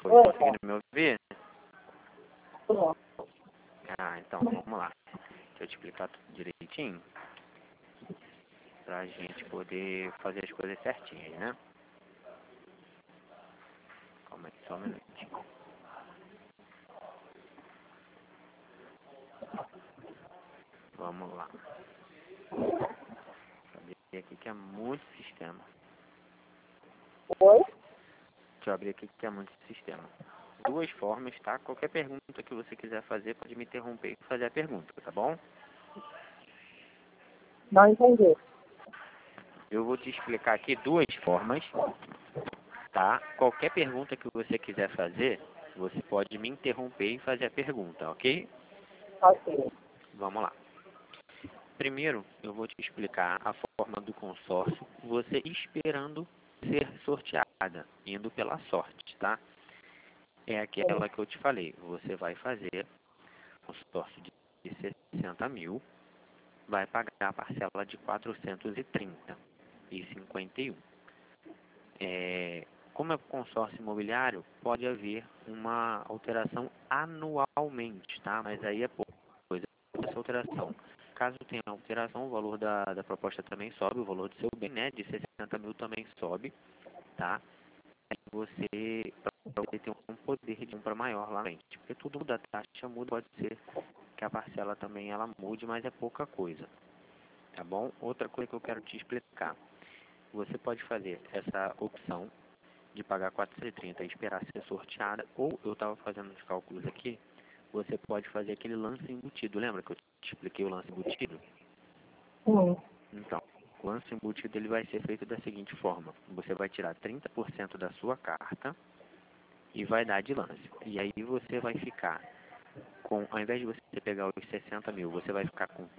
Foi Oi, conseguindo me ouvir? Tô. Ah, então, vamos lá. Deixa eu te explicar tudo direitinho. Pra gente poder fazer as coisas certinhas, né? Calma aí, só um minutinho. Vamos lá. Deixa eu abrir aqui que é muito sistema. Oi? Deixa eu abrir aqui que é muito sistema. Duas formas, tá? Qualquer pergunta que você quiser fazer, pode me interromper e fazer a pergunta, tá bom? Não entendi. Eu vou te explicar aqui duas formas, tá? Qualquer pergunta que você quiser fazer, você pode me interromper e fazer a pergunta, ok? Ok. Vamos lá. Primeiro, eu vou te explicar a forma do consórcio, você esperando ser sorteada, indo pela sorte, tá? É aquela que eu te falei. Você vai fazer um consórcio de 60 mil, vai pagar a parcela de 430,51. Como é consórcio imobiliário, pode haver uma alteração anualmente, tá? Mas aí é pouca coisa essa alteração. Caso tenha alteração, o valor da proposta também sobe, o valor do seu bem, né, de 60 mil também sobe, tá? Aí para você ter um poder de compra maior lá na frente, porque tudo muda, a taxa muda, pode ser que a parcela também ela mude, mas é pouca coisa, tá bom? Outra coisa que eu quero te explicar, você pode fazer essa opção de pagar 430 e esperar ser sorteada, ou eu estava fazendo os cálculos aqui, você pode fazer aquele lance embutido. Lembra que eu te expliquei o lance embutido? Sim. Então, o lance embutido ele vai ser feito da seguinte forma: você vai tirar 30% da sua carta e vai dar de lance. E aí você vai ficar com, ao invés de você pegar os 60 mil, você vai ficar com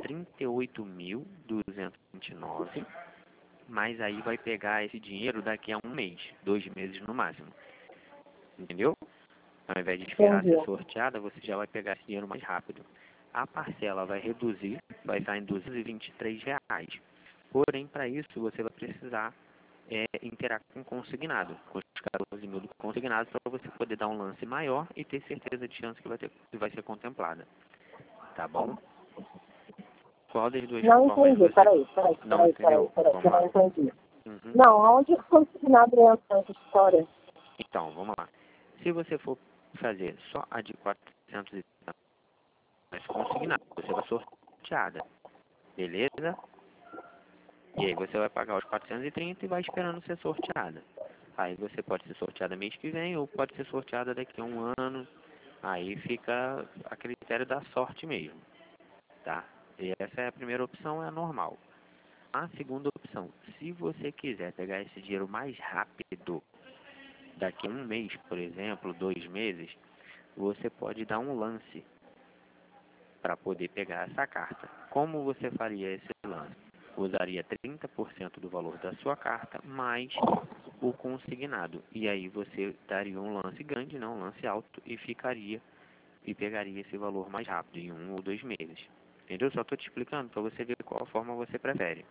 38.229, mas aí vai pegar esse dinheiro daqui a um mês, 2 meses no máximo. Entendeu? Ao invés de esperar Entendi. ser sorteada, você já vai pegar esse dinheiro mais rápido. A parcela vai reduzir, vai estar em R$ 223. Porém, para isso, você vai precisar interar com o consignado, com os 14 mil do consignado, para você poder dar um lance maior e ter certeza de chance que vai ser contemplada. Tá bom? Qual das duas Não formas entendi. você não Peraí, entendeu? que Vamos eu lá. não entendi. Uhum. Não, onde o consignado entra nessa história? Então, vamos lá. Se você for fazer só a de 400 mas consignado, você vai sorteada, beleza? E aí você vai pagar os 430 e vai esperando ser sorteada. Aí você pode ser sorteada mês que vem ou pode ser sorteada daqui a um ano. Aí fica a critério da sorte mesmo, tá? E essa é a primeira opção, é a normal. A segunda opção, se você quiser pegar esse dinheiro mais rápido, daqui a um mês, por exemplo, 2 meses, você pode dar um lance para poder pegar essa carta. Como você faria esse lance? Usaria 30% do valor da sua carta mais o consignado. E aí você daria um lance grande, não um lance alto, e pegaria esse valor mais rápido, em 1 ou 2 meses. Entendeu? Só estou te explicando para você ver qual forma você prefere.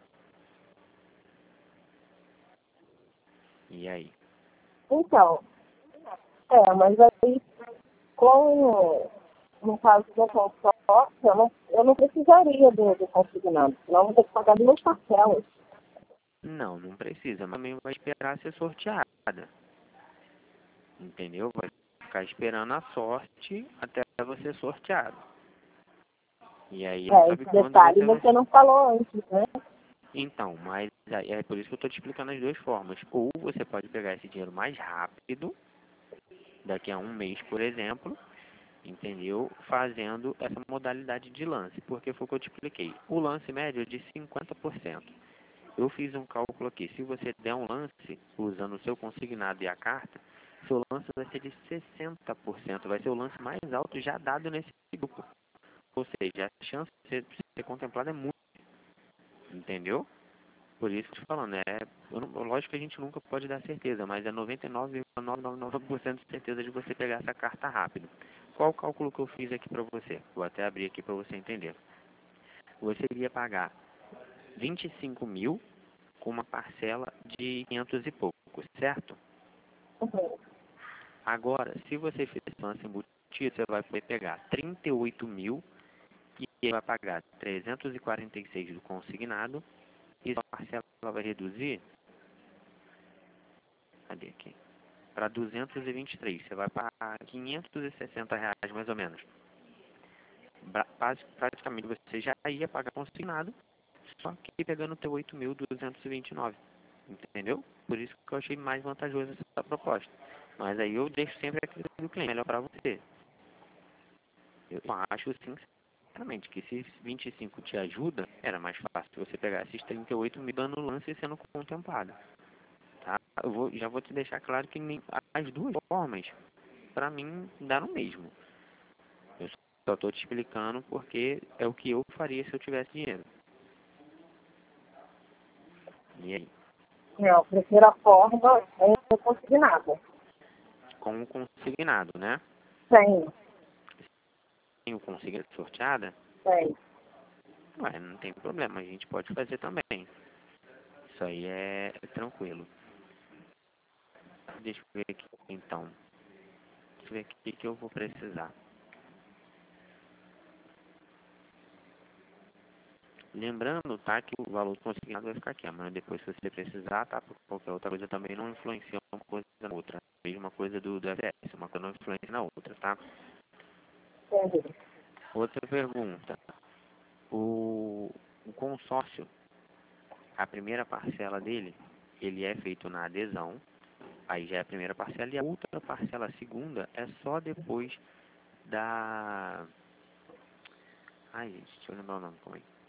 E aí? Então, mas aí, no caso do consórcio, eu não precisaria do consignado, senão eu vou ter que pagar duas parcelas. Não, não precisa, mas também vai esperar ser sorteada. Entendeu? Vai ficar esperando a sorte até você ser sorteado. E aí não sabe Esse quando detalhe você vai. você não falou antes, né? Então, mas é por isso que eu estou te explicando as duas formas. Ou você pode pegar esse dinheiro mais rápido, daqui a um mês, por exemplo, entendeu? Fazendo essa modalidade de lance. Porque foi o que eu te expliquei. O lance médio é de 50%. Eu fiz um cálculo aqui. Se você der um lance usando o seu consignado e a carta, seu lance vai ser de 60%. Vai ser o lance mais alto já dado nesse grupo. Ou seja, a chance de ser contemplada é muito, entendeu? Por isso que eu tô falando, lógico que a gente nunca pode dar certeza, mas é 99,999% de certeza de você pegar essa carta rápido. Qual o cálculo que eu fiz aqui para você? Vou até abrir aqui para você entender. Você iria pagar 25 mil com uma parcela de 500 e pouco, certo? Uhum. Agora, se você fizer lance embutido, você vai poder pegar 38 mil e vai pagar 346 do consignado e a parcela vai reduzir, cadê aqui? Para 223, você vai pagar 560 reais mais ou menos. Praticamente você já ia pagar consignado, só que pegando o teu 8.229, entendeu? Por isso que eu achei mais vantajoso essa proposta. Mas aí eu deixo sempre aquilo do cliente, melhor para você. Eu acho, sinceramente, que se 25 te ajuda, era mais fácil você pegar esses 38 mil dando lance e sendo contemplado. Tá? Já vou te deixar claro que as duas formas, para mim, dá no mesmo. Eu só estou te explicando porque é o que eu faria se eu tivesse dinheiro. E aí? Não, a primeira forma é consignada. Com o consignado, né? Tem, Tem o consignado sorteada? tem. Ué, não tem problema, a gente pode fazer também. Isso aí é tranquilo. Deixa eu ver aqui, então. Deixa eu ver aqui o que eu vou precisar. Lembrando, tá, que o valor consignado vai ficar aqui. Amanhã depois, se você precisar, tá, porque qualquer outra coisa também não influencia uma coisa na outra. Mesma coisa do FS, uma coisa não influencia na outra, tá? Entendi. Outra pergunta. O consórcio, a primeira parcela dele, ele é feito na adesão. Aí já é a primeira parcela e a outra parcela, a segunda, é só depois da... Ai, gente, deixa eu lembrar o nome, como é?